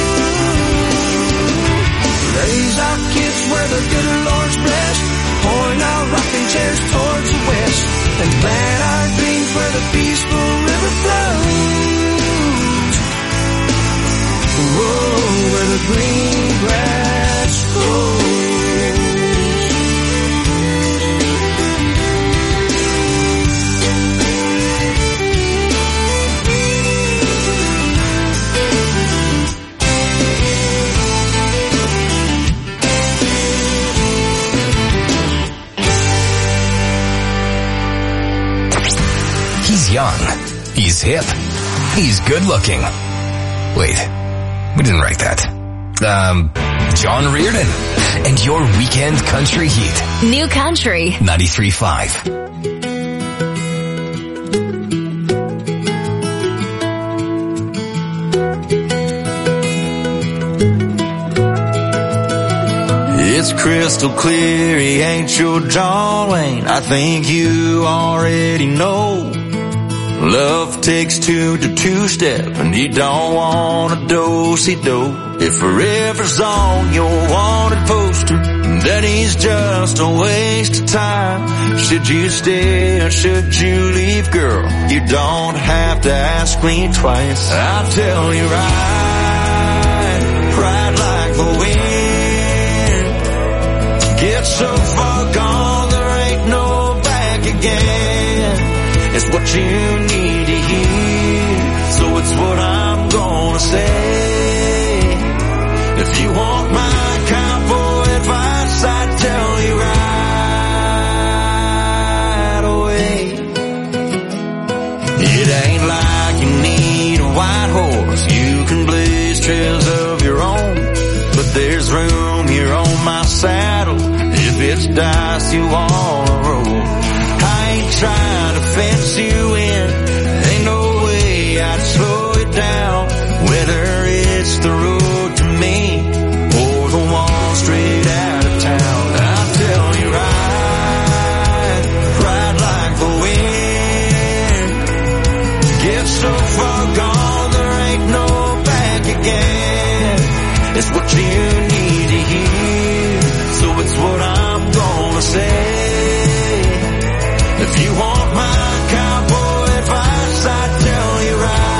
Raise our kids where the good Lord's blessed. Point our rocking chairs towards the west. And plant our dreams where the peaceful river flows. Whoa, where the green grass grows. He's young. He's hip. He's good looking. Wait, we didn't write that. um, John Reardon and your weekend country heat. New Country ninety-three point five. It's crystal clear, he ain't your John Wayne. I think you already know. Love takes two to two-step, and you don't want a do-si-do. If forever's on your wanted poster, then he's just a waste of time. Should you stay or should you leave, girl? You don't have to ask me twice. I'll tell you right, right like the wind. Get so far gone, there ain't no back again. It's what you need to hear, so it's what I'm gonna say. If you want my cowboy advice, I'd tell you right away. It ain't like you need a white horse, you can blaze trails of your own. But there's room here on my saddle if it's dice you wanna roll. I ain't trying to fence you in, ain't no way I'd slow it down. Whether it's the road to me or the one straight out of town, I'll tell you right, right like the wind. Get so far gone, there ain't no back again. It's what you need to hear, so it's what I'm gonna say. If you want my cowboy advice, I'd tell you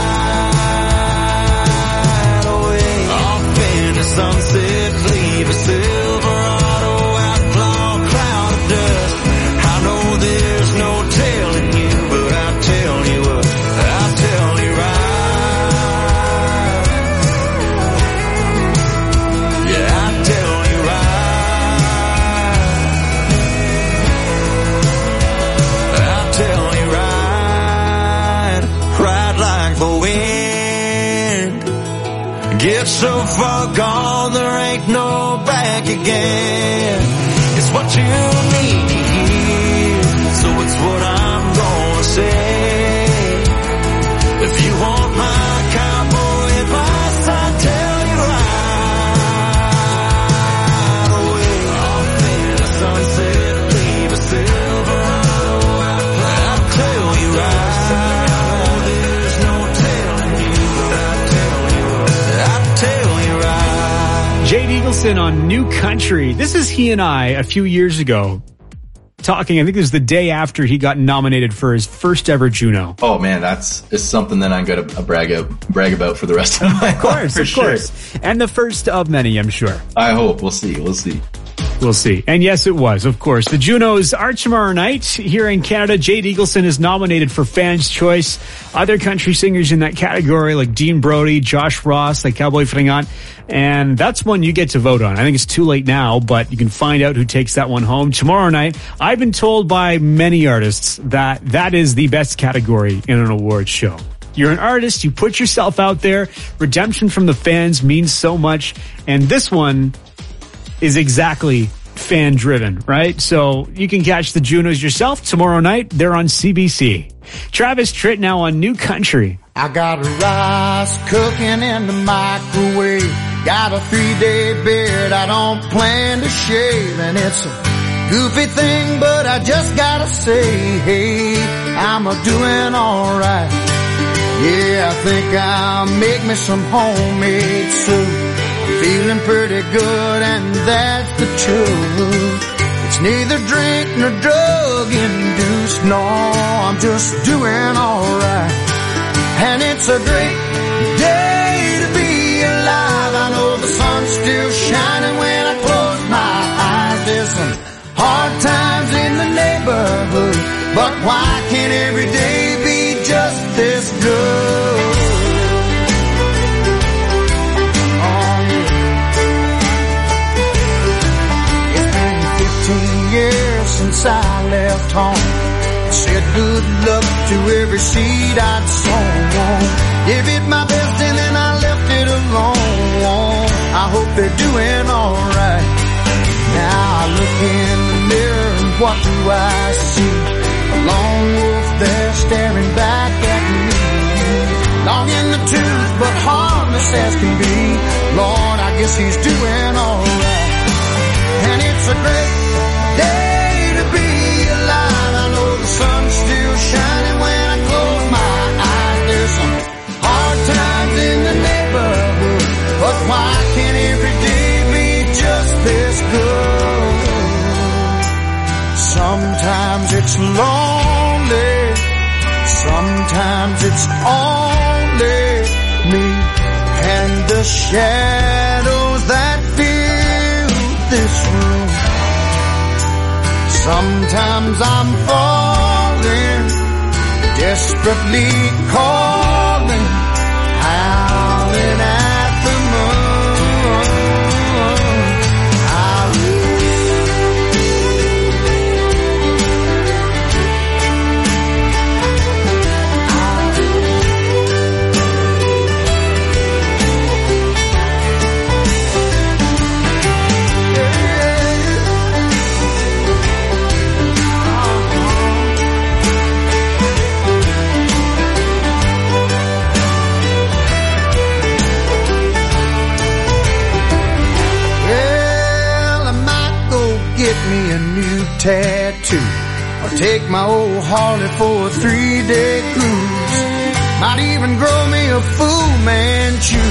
right away. Off in the sunset, leave a Silverado outlaw cloud of dust. I know there's no telling you, but I'll tell you what, I'll tell you right. Yeah, I'll tell you right. I'll tell you right, right like the wind. Get so far gone, there ain't no back again. It's what you need to hear, so it's what I'm gonna say. If you want my cowboy advice, I'll tell you right away. Off in the sunset, leave a Silverado outlaw. I'll tell you right. There's no telling you, but I'll tell you, I'll tell you right. Jade Eagleson on New Country. This is he and I a few years ago talking. I think it was the day after he got nominated for his first ever Juno. Oh man, that's it's something that I'm going to brag out, brag about for the rest of my life. Of course, for of sure. course. And the first of many, I'm sure. I hope. We'll see. We'll see. We'll see. And yes, it was, of course. The Junos are tomorrow night here in Canada. Jade Eagleson is nominated for Fans' Choice. Other country singers in that category like Dean Brody, Josh Ross, like Cowboy Fringant. And that's one you get to vote on. I think it's too late now, but you can find out who takes that one home tomorrow night. I've been told by many artists that that is the best category in an awards show. You're an artist, you put yourself out there. Redemption from the fans means so much. And this one is exactly fan driven, right? So you can catch the Junos yourself tomorrow night. They're on C B C. Travis Tritt now on New Country. I got rice cooking in the microwave. Got a three-day beard I don't plan to shave. And it's a goofy thing, but I just gotta say, hey, I'm a doing alright. Yeah, I think I'll make me some homemade soup. Feeling pretty good, and that's the truth. It's neither drink nor drug induced. No, I'm just doing alright. And it's a great day to be alive. I know the sun's still shining when I close my eyes. There's some hard times in the neighborhood, but why can't every day be just this good? Years since I left home, said good luck to every seed I'd sown. Gave it my best and then I left it alone. I hope they're doing alright. Now I look in the mirror and what do I see? A lone wolf there staring back at me. Long in the tooth but harmless as can be. Lord, I guess he's doing alright. And it's a great day to be alive. I know the sun's still shining when I close my eyes. There's some hard times in the neighborhood, but why can't every day be just this good? Sometimes it's lonely, sometimes it's only me and the shadows that fill this room. Sometimes I'm falling, desperately calling, howling at the moon. I me a new tattoo, or take my old Harley for a three-day cruise. Might even grow me a Fu Manchu.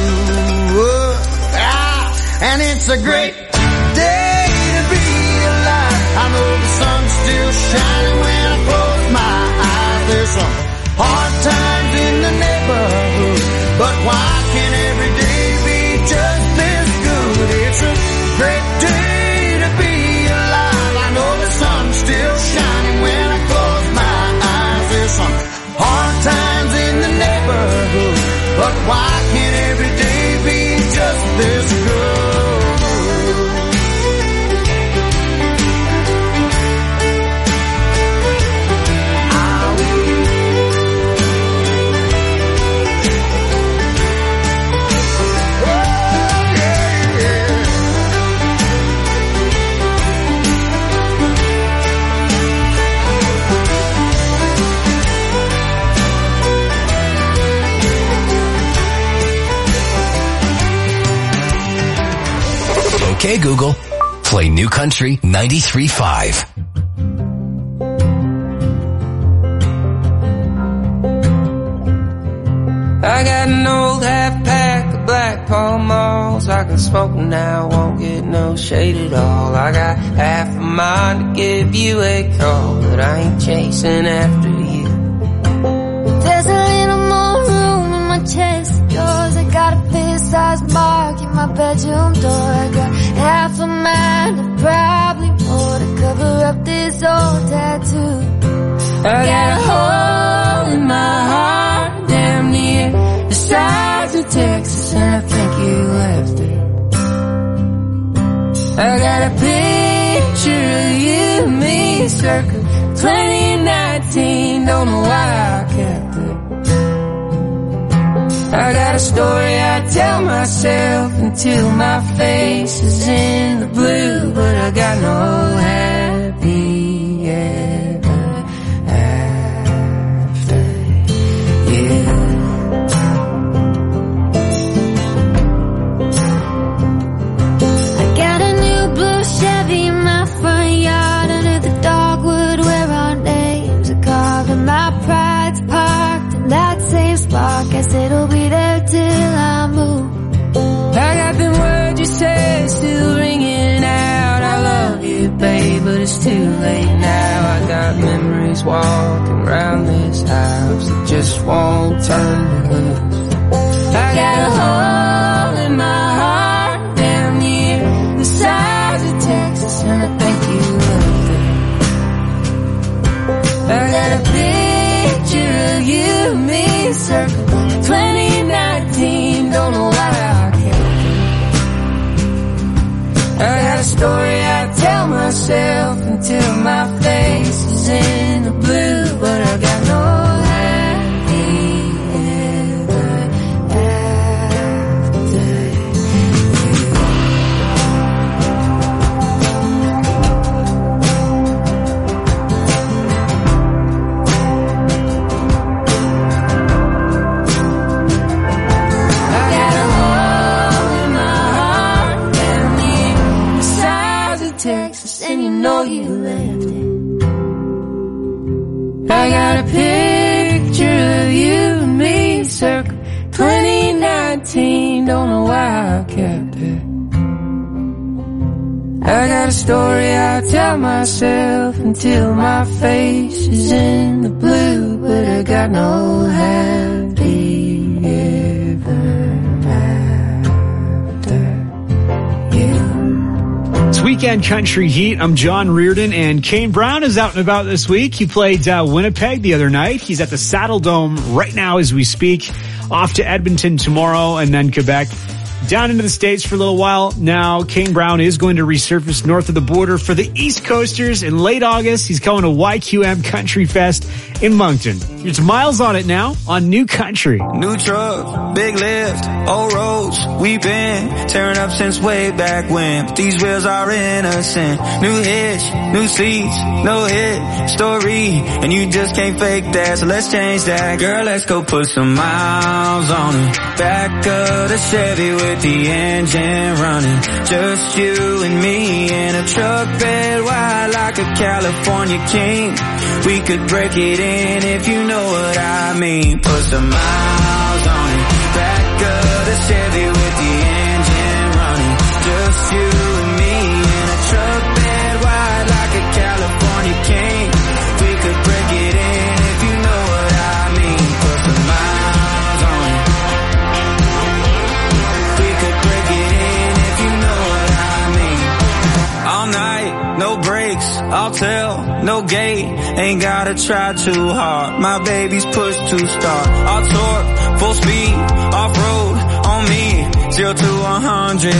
Ah, and it's a great day to be alive. I know the sun's still shining when I close my eyes. There's some hard times in the neighborhood, but why can't every day be just this good? It's a great day to be alive. I know the sun's still shining when I close my eyes. There's some hard times in the neighborhood, but why can't every day be just this good? Okay, Google, play New Country ninety-three point five. I got an old half pack of Black Pall Malls. I can smoke them now, won't get no shade at all. I got half a mind to give you a call, but I ain't chasing after you. There's a little more room in my chest of drawers. I got a fist-sized mark in my bedroom door. I got half a mind and probably more to cover up this old tattoo. I got a hole in my heart damn near the size of Texas, and I think you left it. I got a picture of you and me circa twenty nineteen, don't know why I kept it. I got a story I tell myself until my face is in the blue, but I got no happy ever after you. I got a new blue Chevy in my front yard under the dogwood where our names are carved, and my pride's parked in that same spot. Guess it'll be there till I move. I got them words you say still ringing out. I love you, babe, but it's too late now. I got memories walking around this house that just won't turn loose. I got a hole in my heart down near the size of Texas, and I think you left it. I got a picture of you and me circa twenty nineteen, don't know why I kept it. I got a story I tell myself until my face is in the blue, but I got no happy ever after got a picture of you and me circa twenty nineteen. Don't know why I kept it. I got a story I tell myself until my face is in the blue, but I got no happy ever after you. It's Weekend Country Heat. I'm John Reardon, and Kane Brown is out and about this week. He played uh, Winnipeg the other night. He's at the Saddle Dome right now as we speak. Off to Edmonton tomorrow, and then Quebec. Down into the States for a little while. Now, Kane Brown is going to resurface north of the border for the East Coasters in late August. He's going to Y Q M Country Fest in Moncton. It's Miles on it now on New Country. New truck, big lift, old roads, we've been tearing up since way back when. But these wheels are innocent. New hitch, new seats, no hit story, and you just can't fake that. So let's change that, girl. Let's go put some miles on it. Back of the Chevy with the engine running. Just you and me in a truck bed wide like a California king. We could break it in if you know what I mean. Put some miles on it. Back of the Chevy with the engine running. Just you and me in a truck bed wide like a California king. We could break it in if you know what I mean. Put some miles on it. We could break it in if you know what I mean. All night, no breaks, I'll tell, no gate. Ain't gotta try too hard. My baby's push to start. I'll torque, full speed, off-road, on me. Zero to a hundred.